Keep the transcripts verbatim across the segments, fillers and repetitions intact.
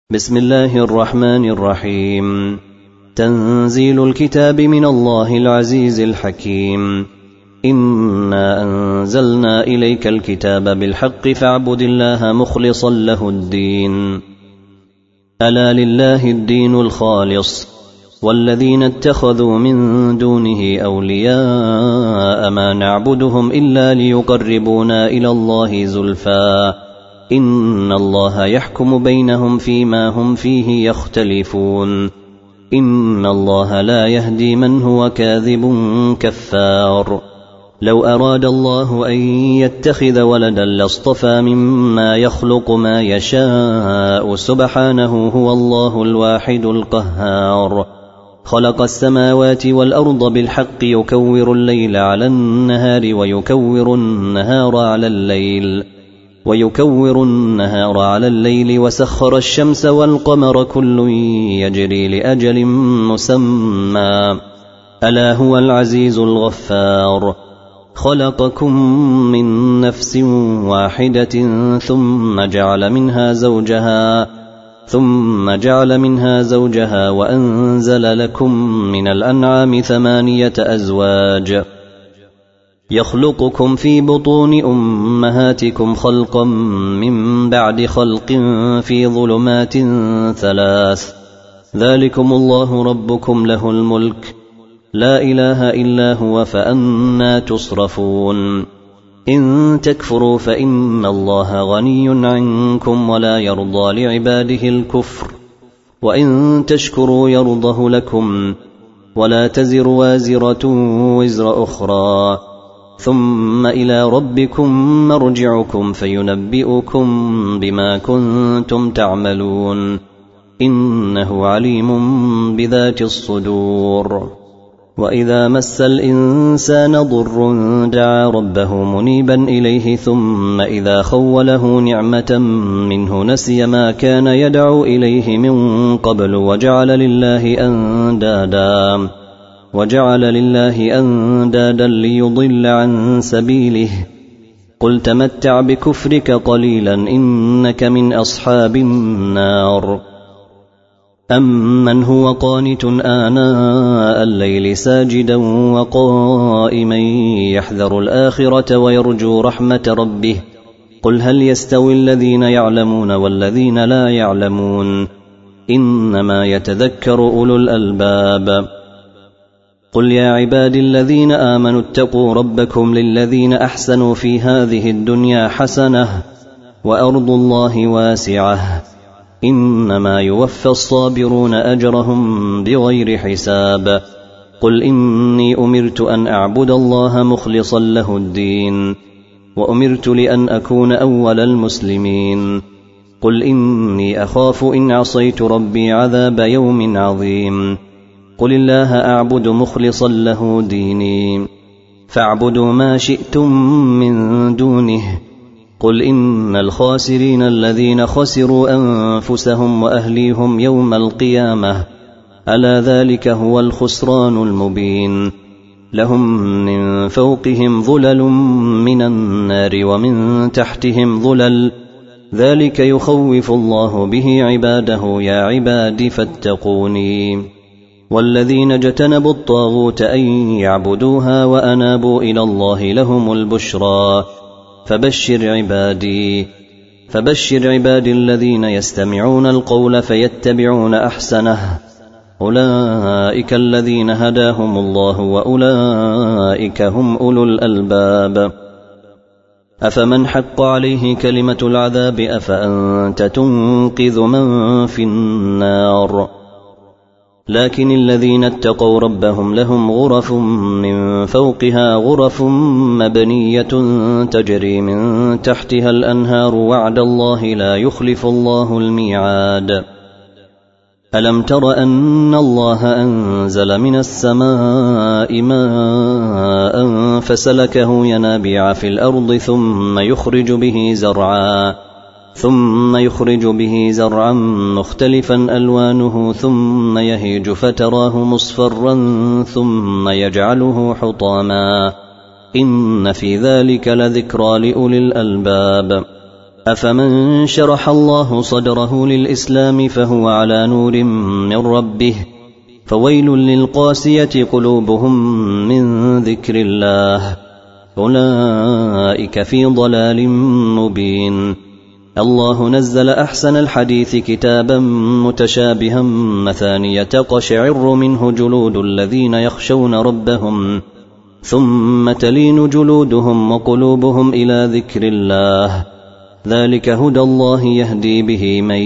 بسم الله الرحمن الرحيم. تنزيل الكتاب من الله العزيز الحكيم. إنا أنزلنا إليك الكتاب بالحق فاعبد الله مخلصا له الدين. ألا لله الدين الخالص والذين اتخذوا من دونه أولياء ما نعبدهم إلا ليقربونا إلى الله زلفى إن الله يحكم بينهم فيما هم فيه يختلفون. إن الله لا يهدي من هو كاذب كفار. لو أراد الله أن يتخذ ولدا لاصطفى مما يخلق ما يشاء سبحانه هو الله الواحد القهار. خلق السماوات والأرض بالحق يكور الليل على النهار ويكور النهار على الليل ويكور النهار على الليل وسخر الشمس والقمر كل يجري لأجل مسمى ألا هو العزيز الغفار. خلقكم من نفس واحدة ثم جعل منها زوجها ثم جعل منها زوجها وأنزل لكم من الأنعام ثمانية أزواج يخلقكم في بطون أمهاتكم خلقا من بعد خلق في ظلمات ثلاث ذلكم الله ربكم له الملك لا إله إلا هو فأنى تصرفون. إن تكفروا فإن الله غني عنكم ولا يرضى لعباده الكفر وإن تشكروا يرضه لكم ولا تزر وازرة وزر أخرى ثم إلى ربكم مرجعكم فينبئكم بما كنتم تعملون إنه عليم بذات الصدور. وإذا مس الإنسان ضر دعا ربه منيبا إليه ثم إذا خوله نعمة منه نسي ما كان يدعو إليه من قبل وجعل لله أندادا وجعل لله أندادا ليضل عن سبيله. قل تمتع بكفرك قليلا إنك من أصحاب النار. أمن هو قانت آناء الليل ساجدا وقائما يحذر الآخرة ويرجو رحمة ربه قل هل يستوي الذين يعلمون والذين لا يعلمون إنما يتذكر أولو الألباب. قل يا عبادي الذين آمنوا اتقوا ربكم للذين أحسنوا في هذه الدنيا حسنة وأرض الله واسعة إنما يوفى الصابرون أجرهم بغير حساب. قل إني أمرت أن أعبد الله مخلصا له الدين وأمرت لأن أكون أول المسلمين. قل إني أخاف إن عصيت ربي عذاب يوم عظيم. قل الله أعبد مخلصا له ديني فاعبدوا ما شئتم من دونه. قل إن الخاسرين الذين خسروا أنفسهم وأهليهم يوم القيامة ألا ذلك هو الخسران المبين. لهم من فوقهم ظلل من النار ومن تحتهم ظلل ذلك يخوف الله به عباده يا عباد فاتقوني. والذين اجتنبوا الطاغوت أن يعبدوها وأنابوا إلى الله لهم البشرى فبشر عبادي فبشر عبادي الذين يستمعون القول فيتبعون أحسنه أولئك الذين هداهم الله وأولئك هم أولو الألباب. أفمن حق عليه كلمة العذاب أفأنت تنقذ من في النار. لكن الذين اتقوا ربهم لهم غرف من فوقها غرف مبنية تجري من تحتها الأنهار وعد الله لا يخلف الله الميعاد. ألم تر أن الله أنزل من السماء ماء فسلكه ينابيع في الأرض ثم يخرج به زرعا ثم يخرج به زرعا مختلفا ألوانه ثم يهيج فتراه مصفرا ثم يجعله حطاما إن في ذلك لذكرى لأولي الألباب. أفمن شرح الله صدره للإسلام فهو على نور من ربه فويل للقاسية قلوبهم من ذكر الله أولئك في ضلال مبين. الله نزل أحسن الحديث كتابا متشابها مثانية تقشعر منه جلود الذين يخشون ربهم ثم تلين جلودهم وقلوبهم إلى ذكر الله ذلك هدى الله يهدي به من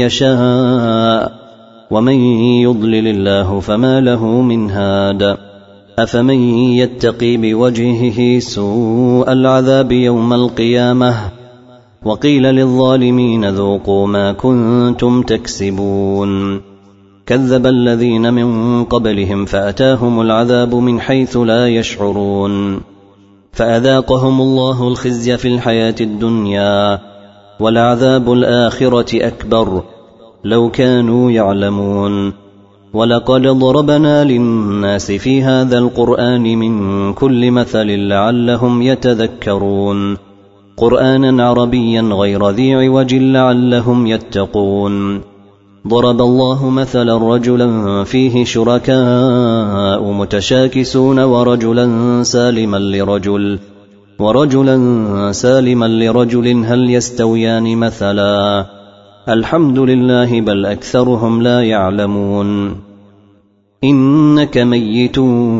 يشاء ومن يضلل الله فما له من هاد. أفمن يتقي بوجهه سوء العذاب يوم القيامة وقيل للظالمين ذوقوا ما كنتم تكسبون. كذب الذين من قبلهم فأتاهم العذاب من حيث لا يشعرون فأذاقهم الله الخزي في الحياة الدنيا ولعذاب الآخرة أكبر لو كانوا يعلمون. ولقد ضربنا للناس في هذا القرآن من كل مثل لعلهم يتذكرون قرآنا عربيا غير ذي عوج لعلهم يتقون. ضرب الله مثلا رجلا فيه شركاء متشاكسون ورجلا سالما لرجل ورجلا سالما لرجل هل يستويان مثلا الحمد لله بل أكثرهم لا يعلمون. إنك ميت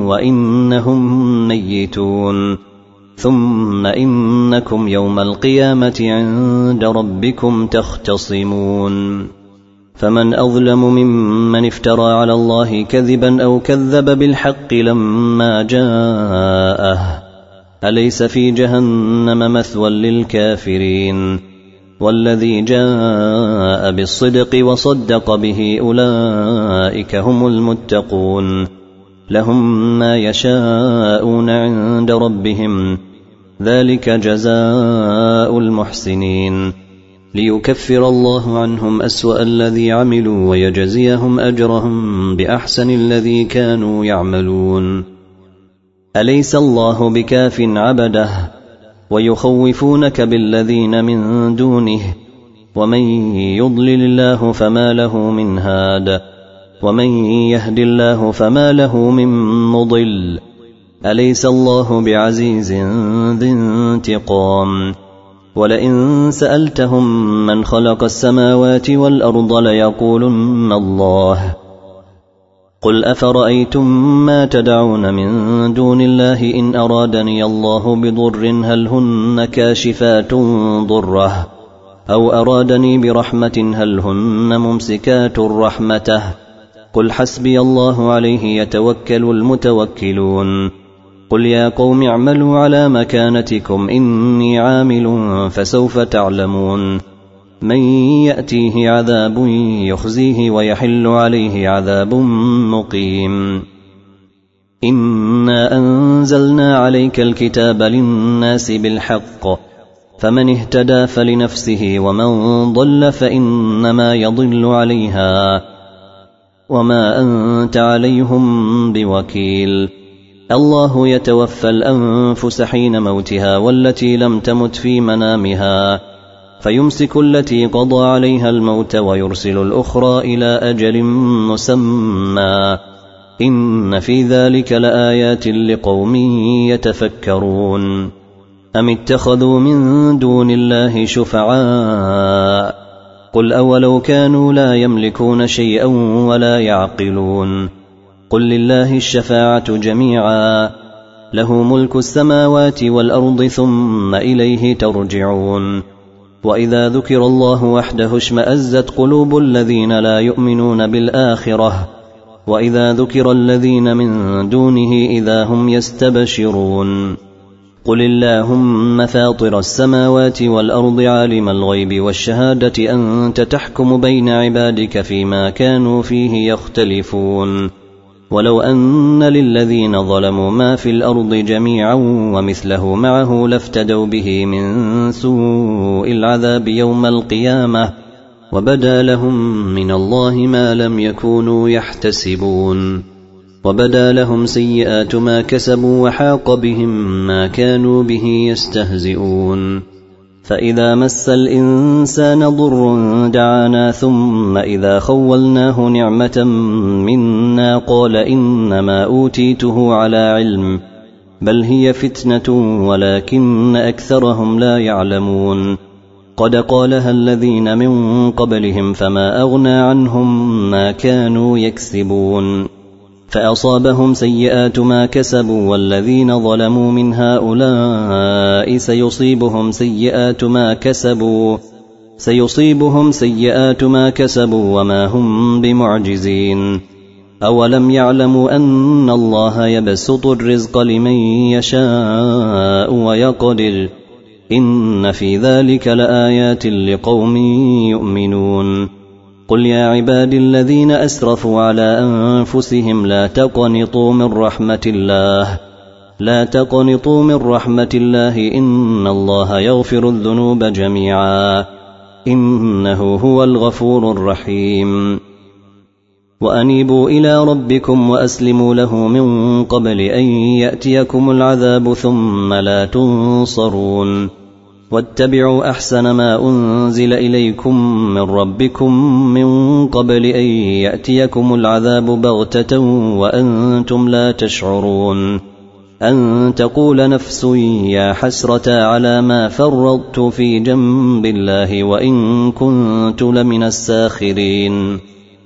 وإنهم ميتون ثم إنكم يوم القيامة عند ربكم تختصمون. فمن أظلم ممن افترى على الله كذبا أو كذب بالحق لما جاءه أليس في جهنم مثوى للكافرين والذي جاء بالصدق وصدق به أولئك هم المتقون لهم ما يشاءون عند ربهم ذلك جزاء المحسنين ليكفر الله عنهم أسوأ الذي عملوا ويجزيهم أجرهم بأحسن الذي كانوا يعملون. أليس الله بكاف عبده ويخوفونك بالذين من دونه ومن يضلل الله فما له من هاد ومن يهد الله فما له من مضل. أليس الله بعزيز ذي انتقام. ولئن سألتهم من خلق السماوات والأرض ليقولن الله قل أفرأيتم ما تدعون من دون الله إن أرادني الله بضر هل هن كاشفات ضره أو أرادني برحمة هل هن ممسكات رحمته قل حسبي الله عليه يتوكل المتوكلون. قل يا قوم اعملوا على مكانتكم إني عامل فسوف تعلمون من يأتيه عذاب يخزيه ويحل عليه عذاب مقيم. إنا أنزلنا عليك الكتاب للناس بالحق فمن اهتدى فلنفسه ومن ضل فإنما يضل عليها وما أنت عليهم بوكيل. الله يتوفى الأنفس حين موتها والتي لم تمت في منامها فيمسك التي قضى عليها الموت ويرسل الأخرى إلى أجل مسمى إن في ذلك لآيات لقوم يتفكرون. أم اتخذوا من دون الله شفعاء قل أولو كانوا لا يملكون شيئا ولا يعقلون قل لله الشفاعة جميعا له ملك السماوات والأرض ثم إليه ترجعون. وإذا ذكر الله وحده اشمأزت قلوب الذين لا يؤمنون بالآخرة وإذا ذكر الذين من دونه إذا هم يستبشرون. قل اللهم فاطر السماوات والأرض عالم الغيب والشهادة أنت تحكم بين عبادك فيما كانوا فيه يختلفون ولو أن للذين ظلموا ما في الأرض جميعا ومثله معه لافتدوا به من سوء العذاب يوم القيامة وبدا لهم من الله ما لم يكونوا يحتسبون وبدا لهم سيئات ما كسبوا وحاق بهم ما كانوا به يستهزئون. فإذا مس الإنسان ضر دعانا ثم إذا خولناه نعمة منا قال إنما أوتيته على علم بل هي فتنة ولكن أكثرهم لا يعلمون قد قالها الذين من قبلهم فما أغنى عنهم ما كانوا يكسبون فأصابهم سيئات ما كسبوا والذين ظلموا من هؤلاء سيصيبهم سيئات ما كسبوا سيصيبهم سيئات ما كسبوا وما هم بمعجزين أولم يعلموا أن الله يبسط الرزق لمن يشاء ويقدر إن في ذلك لآيات لقوم يؤمنون قل يا عبادي الذين أسرفوا على أنفسهم لا تقنطوا من رحمة الله لا تقنطوا من رحمة الله إن الله يغفر الذنوب جميعا إنه هو الغفور الرحيم وأنيبوا إلى ربكم وأسلموا له من قبل أن يأتيكم العذاب ثم لا تنصرون واتبعوا أحسن ما أنزل إليكم من ربكم من قبل أن يأتيكم العذاب بغتة وأنتم لا تشعرون أن تقول نفس يا حسرة على ما فرطت في جنب الله وإن كنت لمن الساخرين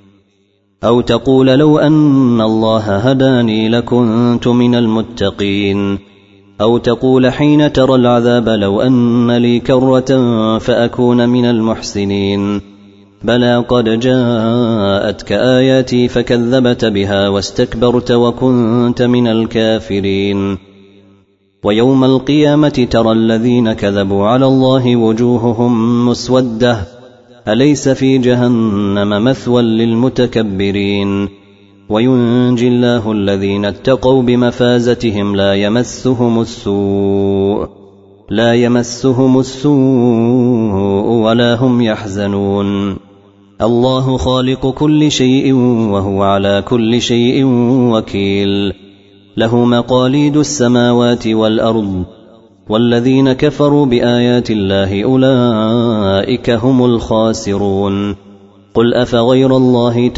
أو تقول لو أن الله هداني لكنت من المتقين أو تقول حين ترى العذاب لو أن لي كرة فأكون من المحسنين بلى قد جاءتك آياتي فكذبت بها واستكبرت وكنت من الكافرين ويوم القيامة ترى الذين كذبوا على الله وجوههم مسودة أليس في جهنم مثوى للمتكبرين وينجي الله الذين اتقوا بمفازتهم لا يمسهم السوء لا يمسهم السوء ولا هم يحزنون الله خالق كل شيء وهو على كل شيء وكيل له مقاليد السماوات والأرض والذين كفروا بآيات الله أولئك هم الخاسرون قل أفغير الله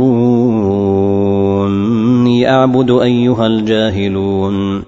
تأمروني أعبد أيها الجاهلون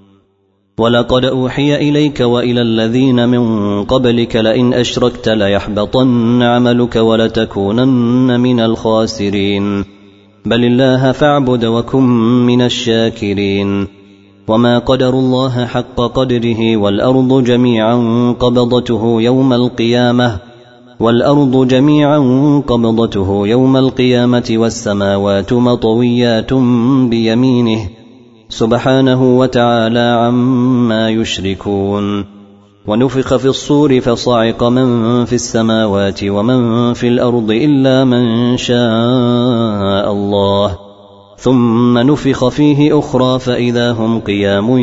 ولقد أوحي إليك وإلى الذين من قبلك لئن أشركت ليحبطن عملك ولتكونن من الخاسرين بل الله فاعبد وكن من الشاكرين وما قدر الله حق قدره والأرض جميعا قبضته يوم القيامة والأرض جميعا قبضته يوم القيامة والسماوات مطويات بيمينه سبحانه وتعالى عما يشركون ونفخ في الصور فصعق من في السماوات ومن في الأرض إلا من شاء الله ثم نفخ فيه أخرى فإذا هم قيام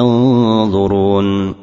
ينظرون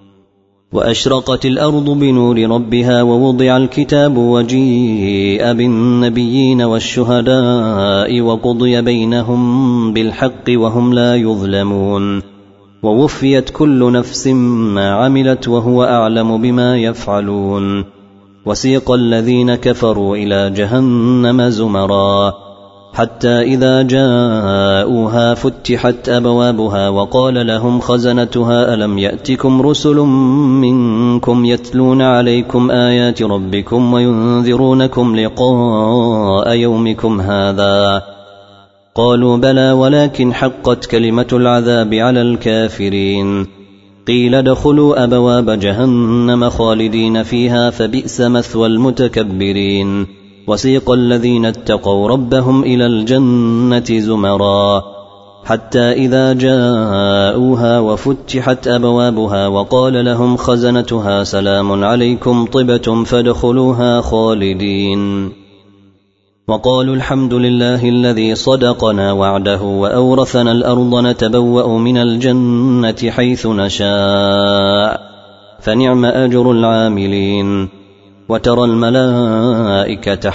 وأشرقت الأرض بنور ربها ووضع الكتاب وجيء بالنبيين والشهداء وقضي بينهم بالحق وهم لا يظلمون ووفيت كل نفس ما عملت وهو أعلم بما يفعلون وسيق الذين كفروا إلى جهنم زمرا حتى إذا جاءوها فتحت أبوابها وقال لهم خزنتها ألم يأتكم رسل منكم يتلون عليكم آيات ربكم وينذرونكم لقاء يومكم هذا قالوا بلى ولكن حقت كلمة العذاب على الكافرين قيل ادخلوا أبواب جهنم خالدين فيها فبئس مثوى المتكبرين وسيق الذين اتقوا ربهم إلى الجنة زمرا حتى إذا جاءوها وفتحت أبوابها وقال لهم خزنتها سلام عليكم طبتم فادخلوها خالدين وقالوا الحمد لله الذي صدقنا وعده وأورثنا الأرض نتبوأ من الجنة حيث نشاء فنعم أجر العاملين وترى الملائكة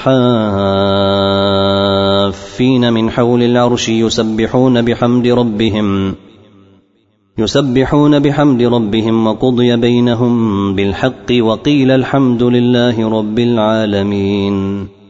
حافين من حول العرش يسبحون بحمد ربهم يسبحون بحمد ربهم وقضي بينهم بالحق وقيل الحمد لله رب العالمين.